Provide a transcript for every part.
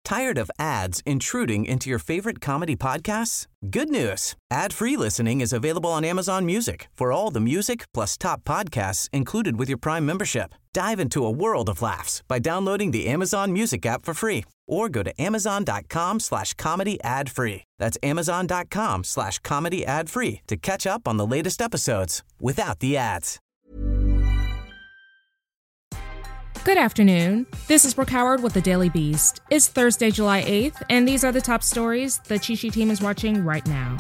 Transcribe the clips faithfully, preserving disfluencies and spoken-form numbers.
Tired of ads intruding into your favorite comedy podcasts? Good news. Ad-free listening is available on Amazon Music for all the music plus top podcasts included with your Prime membership. Dive into a world of laughs by downloading the Amazon Music app for free or go to amazon.com slash comedy ad free. That's amazon.com slash comedy ad free to catch up on the latest episodes without the ads. Good afternoon. This is Brooke Howard with The Daily Beast. It's Thursday, July eighth, and these are the top stories the Chi-Chi team is watching right now.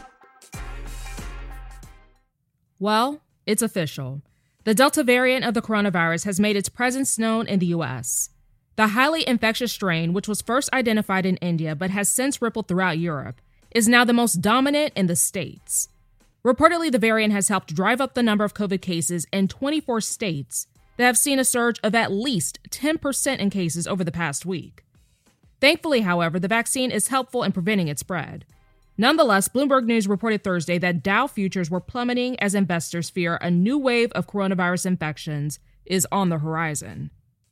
Well, it's official. The Delta variant of the coronavirus has made its presence known in the U S. The highly infectious strain, which was first identified in India but has since rippled throughout Europe, is now the most dominant in the States. Reportedly, the variant has helped drive up the number of COVID cases in twenty-four states that have seen a surge of at least ten percent in cases over the past week. Thankfully, however, the vaccine is helpful in preventing its spread. Nonetheless, Bloomberg News reported Thursday that Dow futures were plummeting as investors fear a new wave of coronavirus infections is on the horizon.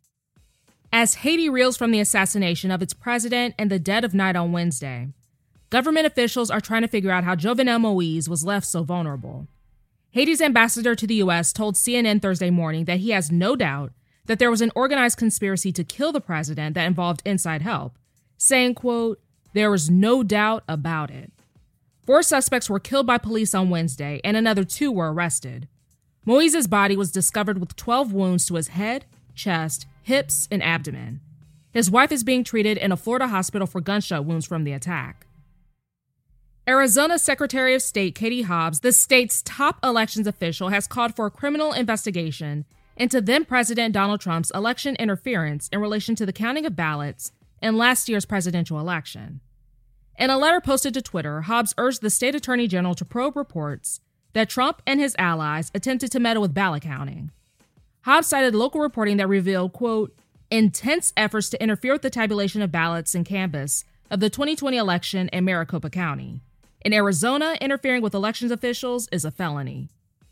As Haiti reels from the assassination of its president in the dead of night on Wednesday, government officials are trying to figure out how Jovenel Moise was left so vulnerable. Haiti's ambassador to the U S told C N N Thursday morning that he has no doubt that there was an organized conspiracy to kill the president that involved inside help, saying, quote, "There is no doubt about it." Four suspects were killed by police on Wednesday, and another two were arrested. Moise's body was discovered with twelve wounds to his head, chest, hips, and abdomen. His wife is being treated in a Florida hospital for gunshot wounds from the attack. Arizona Secretary of State Katie Hobbs, the state's top elections official, has called for a criminal investigation into then-President Donald Trump's election interference in relation to the counting of ballots in last year's presidential election. In a letter posted to Twitter, Hobbs urged the state attorney general to probe reports that Trump and his allies attempted to meddle with ballot counting. Hobbs cited local reporting that revealed, quote, intense efforts to interfere with the tabulation of ballots and canvass of the twenty twenty election in Maricopa County. In Arizona, interfering with elections officials is a felony.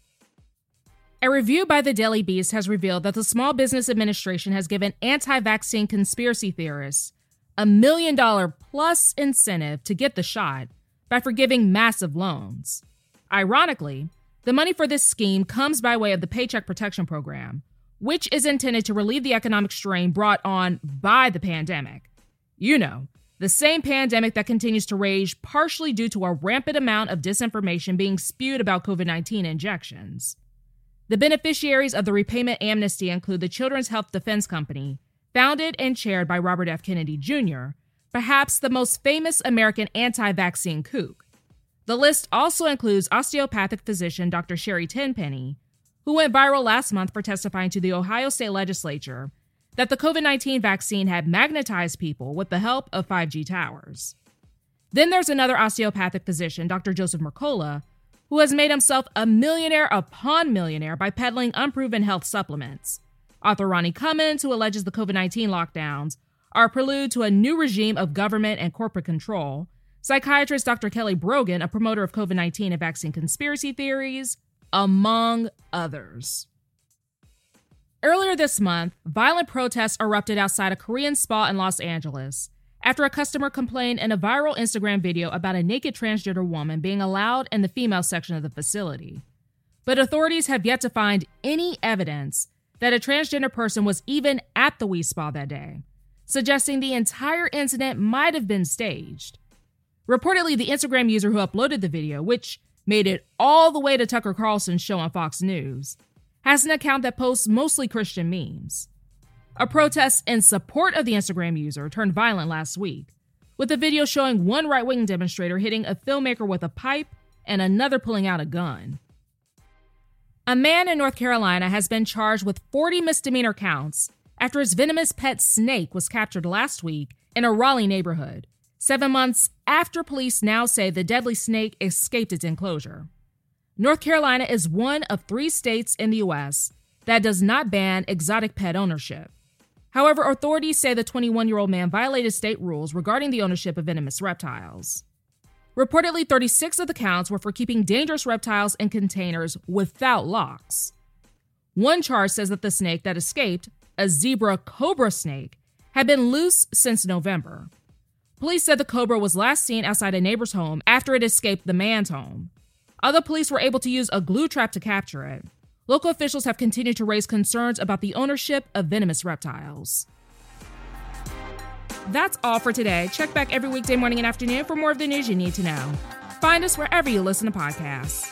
A review by the Daily Beast has revealed that the Small Business Administration has given anti-vaccine conspiracy theorists a million dollar plus incentive to get the shot by forgiving massive loans. Ironically, the money for this scheme comes by way of the Paycheck Protection Program, which is intended to relieve the economic strain brought on by the pandemic. You know, the same pandemic that continues to rage partially due to a rampant amount of disinformation being spewed about COVID nineteen injections. The beneficiaries of the repayment amnesty include the Children's Health Defense Company, founded and chaired by Robert F. Kennedy Junior, perhaps the most famous American anti-vaccine kook. The list also includes osteopathic physician Doctor Sherry Tenpenny, who went viral last month for testifying to the Ohio State Legislature that the COVID nineteen vaccine had magnetized people with the help of five G towers. Then there's another osteopathic physician, Doctor Joseph Mercola, who has made himself a millionaire upon millionaire by peddling unproven health supplements. Author Ronnie Cummins, who alleges the COVID nineteen lockdowns are a prelude to a new regime of government and corporate control. Psychiatrist Doctor Kelly Brogan, a promoter of COVID nineteen and vaccine conspiracy theories, among others. Earlier this month, violent protests erupted outside a Korean spa in Los Angeles after a customer complained in a viral Instagram video about a naked transgender woman being allowed in the female section of the facility. But authorities have yet to find any evidence that a transgender person was even at the Wee Spa that day, suggesting the entire incident might have been staged. Reportedly, the Instagram user who uploaded the video, which made it all the way to Tucker Carlson's show on Fox News, has an account that posts mostly Christian memes. A protest in support of the Instagram user turned violent last week, with a video showing one right-wing demonstrator hitting a filmmaker with a pipe and another pulling out a gun. A man in North Carolina has been charged with forty misdemeanor counts after his venomous pet snake was captured last week in a Raleigh neighborhood, seven months after police now say the deadly snake escaped its enclosure. North Carolina is one of three states in the U S that does not ban exotic pet ownership. However, authorities say the twenty-one-year-old man violated state rules regarding the ownership of venomous reptiles. Reportedly, thirty-six of the counts were for keeping dangerous reptiles in containers without locks. One charge says that the snake that escaped, a zebra cobra snake, had been loose since November. Police said the cobra was last seen outside a neighbor's home after it escaped the man's home. Other police were able to use a glue trap to capture it. Local officials have continued to raise concerns about the ownership of venomous reptiles. That's all for today. Check back every weekday morning and afternoon for more of the news you need to know. Find us wherever you listen to podcasts.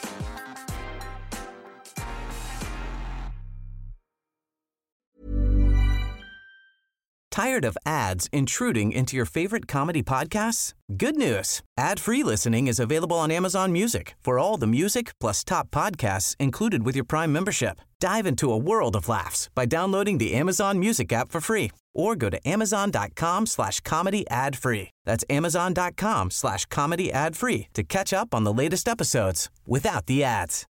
Tired of ads intruding into your favorite comedy podcasts? Good news. Ad-free listening is available on Amazon Music for all the music plus top podcasts included with your Prime membership. Dive into a world of laughs by downloading the Amazon Music app for free or go to amazon.com slash comedy ad free. That's amazon.com slash comedy ad free to catch up on the latest episodes without the ads.